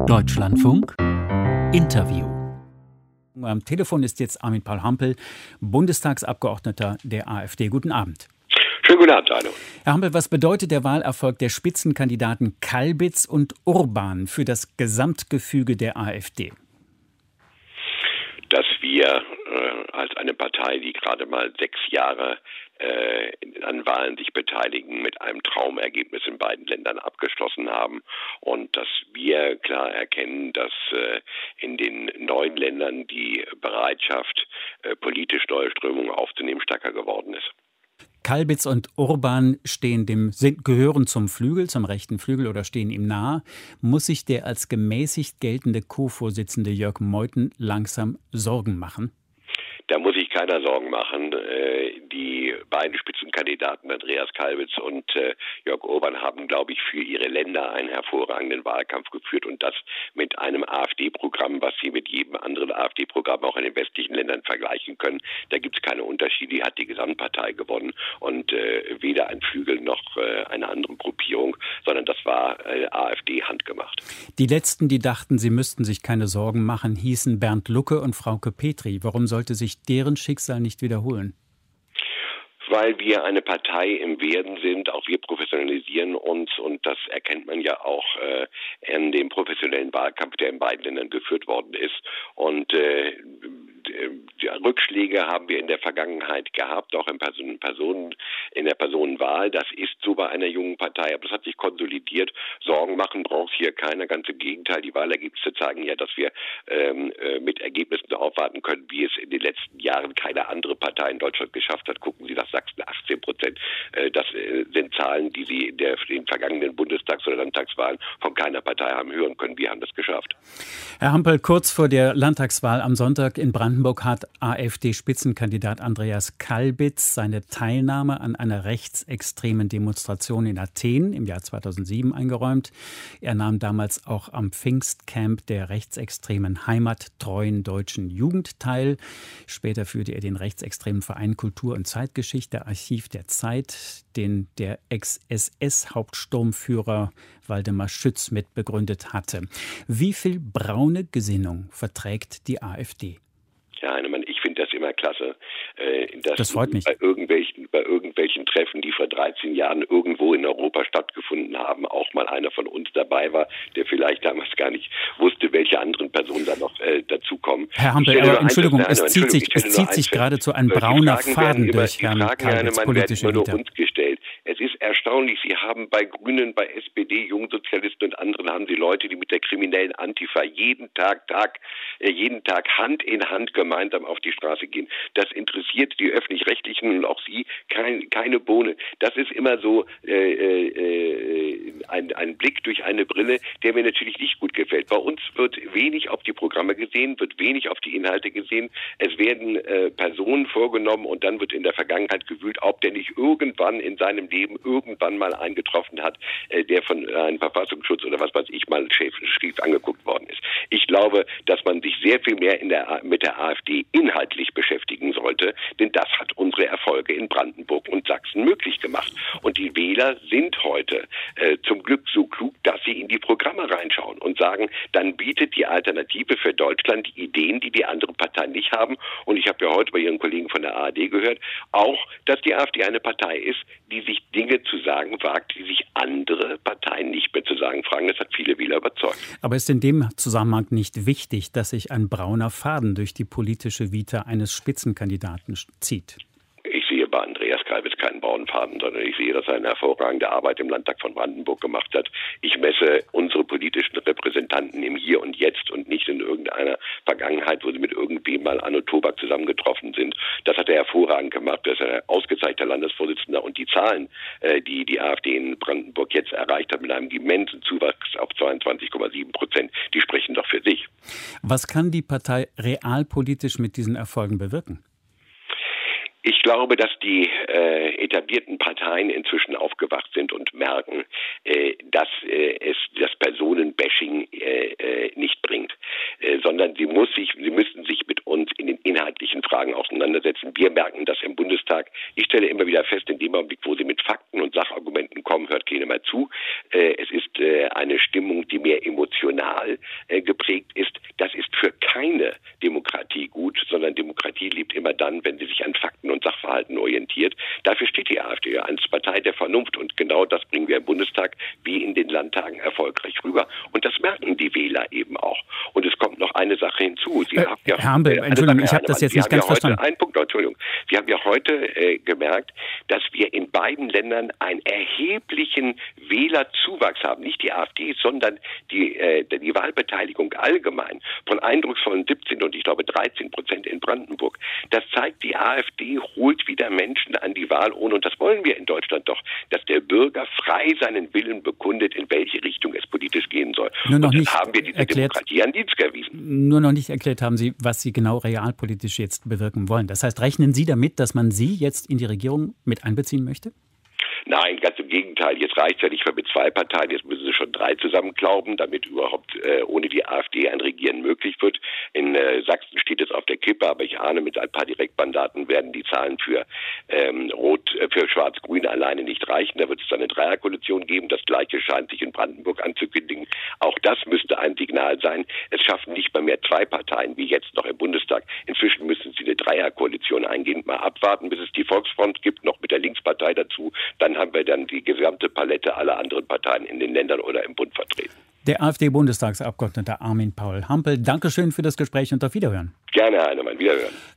Deutschlandfunk Interview. Am Telefon ist jetzt Armin Paul Hampel, Bundestagsabgeordneter der AfD. Guten Abend. Schönen guten Abend, Arno. Herr Hampel, was bedeutet der Wahlerfolg der Spitzenkandidaten Kalbitz und Urban für das Gesamtgefüge der AfD? Dass wir als eine Partei, die gerade mal 6 Jahre an Wahlen sich beteiligen, mit einem Traumergebnis in beiden Ländern abgeschlossen haben und dass wir klar erkennen, dass in den neuen Ländern die Bereitschaft, politisch neue Strömungen aufzunehmen, stärker geworden ist. Kalbitz und Urban gehören zum Flügel, zum rechten Flügel oder stehen ihm nahe. Muss sich der als gemäßigt geltende Co-Vorsitzende Jörg Meuthen langsam Sorgen machen? Da muss sich keiner Sorgen machen. Die beiden Spitzenkandidaten Andreas Kalbitz und Jörg Urban haben, glaube ich, für ihre Länder einen hervorragenden Wahlkampf geführt und das mit einem AfD-Programm, was sie mit jedem anderen AfD-Programm auch in den westlichen Ländern vergleichen können. Da gibt es keine Unterschiede. Die hat die Gesamtpartei gewonnen und weder ein Flügel noch eine andere Gruppierung, sondern das war AfD handgemacht. Die Letzten, die dachten, sie müssten sich keine Sorgen machen, hießen Bernd Lucke und Frauke Petry. Warum sollte sich deren Schicksal nicht wiederholen? Weil wir eine Partei im Werden sind, auch wir professionalisieren uns und das erkennt man ja auch in dem professionellen Wahlkampf, der in beiden Ländern geführt worden ist. Und die Rückschläge haben wir in der Vergangenheit gehabt, auch in der Personenwahl. Das ist so bei einer jungen Partei, aber das hat sich konsolidiert. Sorgen machen braucht hier keiner, ganz im Gegenteil. Die Wahlergebnisse zeigen ja, dass wir mit Ergebnissen aufwarten können, wie es in den letzten Jahren keine andere Partei in Deutschland geschafft hat. Gucken Sie nach Sachsen, 18%. Das sind Zahlen, die Sie in den vergangenen Bundestags- oder Landtagswahlen von keiner Partei haben hören können. Wir haben das geschafft. Herr Hampel, kurz vor der Landtagswahl am Sonntag in Brandenburg hat AfD-Spitzenkandidat Andreas Kalbitz seine Teilnahme an einer rechtsextremen Demonstration in Athen im Jahr 2007 eingeräumt. Er nahm damals auch am Pfingstcamp der rechtsextremen heimattreuen deutschen Jugend teil. Später führte er den rechtsextremen Verein Kultur und Zeitgeschichte, Archiv der Zeit, den der Ex-SS-Hauptsturmführer Waldemar Schütz mitbegründet hatte. Wie viel braune Gesinnung verträgt die AfD? Ja, Heinemann, ich finde das immer klasse, dass das freut mich. Bei irgendwelchen Treffen, die vor 13 Jahren irgendwo in Europa stattgefunden haben, auch mal einer von uns dabei war, der vielleicht damals gar nicht wusste, welche anderen Personen da noch dazukommen. Herr Hampel, Entschuldigung, es zieht sich geradezu ein brauner Faden durch Herrn Kalbitz' politische Vita. Es ist erstaunlich, Sie haben bei Grünen, bei SPD, Jungsozialisten und anderen haben Sie Leute, die mit der kriminellen Antifa jeden Tag Hand in Hand gemeinsam auf die Straße gehen. Das interessiert die Öffentlich-Rechtlichen und auch Sie keine Bohne. Das ist immer so ein Blick durch eine Brille, der mir natürlich nicht gut gefällt. Bei uns wird wenig auf die Programme gesehen, wird wenig auf die Inhalte gesehen. Es werden Personen vorgenommen und dann wird in der Vergangenheit gewühlt, ob der nicht irgendwann in seinem Leben irgendwann mal eingetroffen hat, der von einem Verfassungsschutz oder was weiß ich mal schief angeguckt worden ist. Ich glaube, dass man sich sehr viel mehr mit der AfD inhaltlich beschäftigen sollte, denn das hat unsere Erfolge in Brandenburg und Sachsen möglich gemacht. Und die Wähler sind heute zum Glück so klug, dass sie in die Programme reinschauen und sagen, dann bietet die Alternative für Deutschland die Ideen, die die anderen Parteien nicht haben. Und ich habe ja heute bei Ihren Kollegen von der ARD gehört, auch, dass die AfD eine Partei ist, die sich Dinge zu sagen wagt, die sich andere Parteien nicht mehr zu sagen fragen. Das hat viele Wähler überzeugt. Aber ist in dem Zusammenhang nicht wichtig, dass sich ein brauner Faden durch die politische Vita eines Spitzenkandidaten zieht? Ich sehe bei Andreas Kalbitz keinen braunen Faden, sondern ich sehe, dass er eine hervorragende Arbeit im Landtag von Brandenburg gemacht hat. Ich messe unsere politischen Repräsentanten im Hier und Jetzt und nicht in irgendeiner Vergangenheit, wo sie mit irgendwem mal Anno Tobak zusammengetroffen sind. Das hat er hervorragend gemacht. Er ist ein ausgezeichneter Landesvorsitzender und die Zahlen, die die AfD in Brandenburg jetzt erreicht hat mit einem immensen Zuwachs auf 22,7%, die sprechen doch für sich. Was kann die Partei realpolitisch mit diesen Erfolgen bewirken? Ich glaube, dass die etablierten Parteien inzwischen aufgewacht sind und merken, dass es das Personenbashing nicht bringt, sondern sie müssen sich mit uns in den inhaltlichen Fragen auseinandersetzen. Wir merken das im Bundestag. Ich stelle immer wieder fest, in dem Augenblick, wo sie mit Fakten und Sachargumenten bekommen, hört keiner mehr zu. Es ist eine Stimmung, die mehr emotional geprägt ist. Das ist für keine Demokratie gut, sondern Demokratie lebt immer dann, wenn sie sich an Fakten und Sachverhalten orientiert. Dafür steht die AfD als Partei der Vernunft und genau das bringen wir im Bundestag wie in den Landtagen erfolgreich rüber. Und das merken die Wähler eben auch. Und es kommt noch eine Sache hinzu. Herr Hampel, Entschuldigung, ich habe das jetzt nicht ganz verstanden. Sie haben ja heute gemerkt, dass wir in beiden Ländern einen erheblichen Wählerzuwachs haben. Nicht die AfD, sondern die Wahlbeteiligung allgemein von eindrucksvollen 17 und ich glaube 13% in Brandenburg. Das zeigt, die AfD holt wieder Menschen an die Wahlurne und das wollen wir in Deutschland doch, dass der Bürger frei seinen Willen bekundet, in welche Richtung es politisch gehen soll. Nur noch nicht haben wir diese Demokratie an Dienst erwiesen. Nur noch nicht erklärt haben Sie, was Sie genau realpolitisch jetzt bewirken wollen. Das heißt, rechnen Sie damit, dass man Sie jetzt in die Regierung mit einbeziehen möchte? Nein, ganz im Gegenteil. Jetzt reicht es ja nicht mehr mit 2 Parteien, jetzt müssen sie schon 3 zusammenklauben, damit überhaupt ohne die AfD ein Regieren möglich wird. In Sachsen steht es auf der Kippe, aber ich ahne, mit ein paar Direktmandaten werden die Zahlen für Schwarz-Grün alleine nicht reichen. Da wird es dann eine Dreierkoalition geben. Das Gleiche scheint sich in Brandenburg anzukündigen. Auch das müsste ein Signal sein. Es schaffen nicht mal mehr 2 Parteien wie jetzt noch im Bundestag. Inzwischen müssen sie eine Dreierkoalition eingehen. Mal abwarten, bis es die Volksfront gibt, noch mit der Linkspartei dazu. Dann haben wir dann die gesamte Palette aller anderen Parteien in den Ländern oder im Bund vertreten. Der AfD-Bundestagsabgeordnete Armin Paul Hampel, Dankeschön für das Gespräch und auf Wiederhören. Gerne, Herr Heinemann, Wiederhören.